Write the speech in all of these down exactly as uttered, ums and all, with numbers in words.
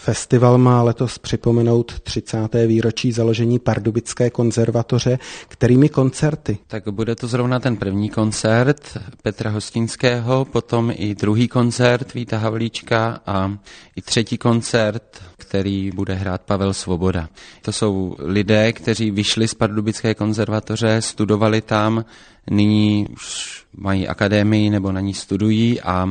Festival má letos připomenout třicáté výročí založení Pardubické konzervatoře. Kterými koncerty? Tak bude to zrovna ten první koncert Petra Hostinského, potom i druhý koncert Víta Havlíčka a i třetí koncert, který bude hrát Pavel Svoboda. To jsou lidé, kteří vyšli z Pardubické konzervatoře, studovali tam, nyní už mají akademii nebo na ní studují a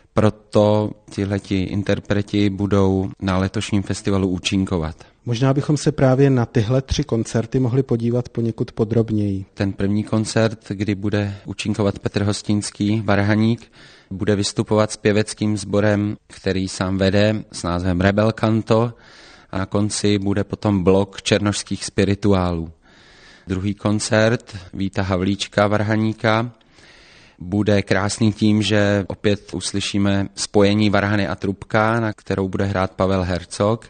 proto tihleti interpreti budou na letošním festivalu účinkovat. Možná bychom se právě na tyhle tři koncerty mohli podívat poněkud podrobněji. Ten první koncert, kdy bude účinkovat Petr Hostinský, varhaník, bude vystupovat s pěveckým sborem, který sám vede s názvem Rebel Canto a na konci bude potom blok černošských spirituálů. Druhý koncert Víta Havlíčka, varhaníka, bude krásný tím, že opět uslyšíme spojení varhany a trubka, na kterou bude hrát Pavel Hercog.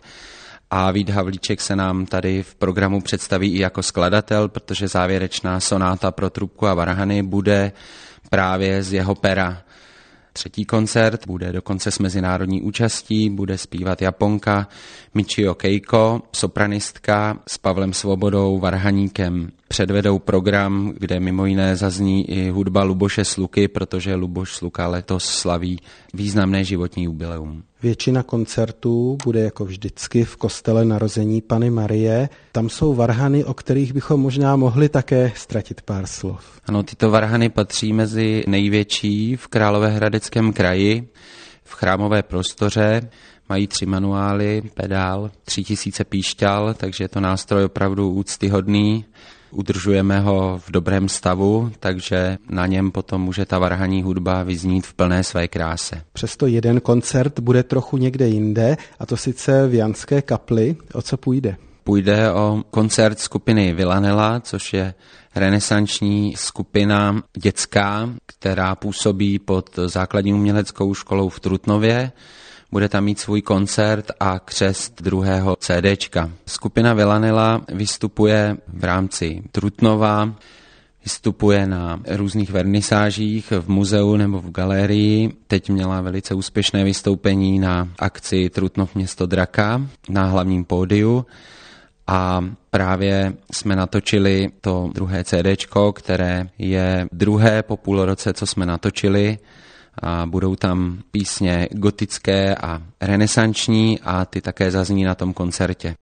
A Vít Havlíček se nám tady v programu představí i jako skladatel, protože závěrečná sonáta pro trubku a varhany bude právě z jeho pera. Třetí koncert bude dokonce s mezinárodní účastí, bude zpívat Japonka Michio Keiko, sopranistka s Pavlem Svobodou, varhaníkem. Předvedou program, kde mimo jiné zazní i hudba Luboše Sluky, protože Luboš Sluka letos slaví významné životní jubileum. Většina koncertů bude jako vždycky v kostele Narození Panny Marie. Tam jsou varhany, o kterých bychom možná mohli také ztratit pár slov. Ano, tyto varhany patří mezi největší v Královéhradeckém kraji, v chrámové prostoře. Mají tři manuály, pedál, tři tisíce píšťal, takže je to nástroj opravdu úctyhodný. Udržujeme ho v dobrém stavu, takže na něm potom může ta varhaní hudba vyznít v plné své kráse. Přesto jeden koncert bude trochu někde jinde, a to sice v Janské kapli. O co půjde? Půjde o koncert skupiny Villanella, což je renesanční skupina dětská, která působí pod základní uměleckou školou v Trutnově. Bude tam mít svůj koncert a křest druhého CDčka. Skupina Villanella vystupuje v rámci Trutnova, vystupuje na různých vernisážích v muzeu nebo v galerii. Teď měla velice úspěšné vystoupení na akci Trutnov město Draka na hlavním pódiu. A právě jsme natočili to druhé CDčko, které je druhé po půl roce, co jsme natočili. A budou tam písně gotické a renesanční a ty také zazní na tom koncertě.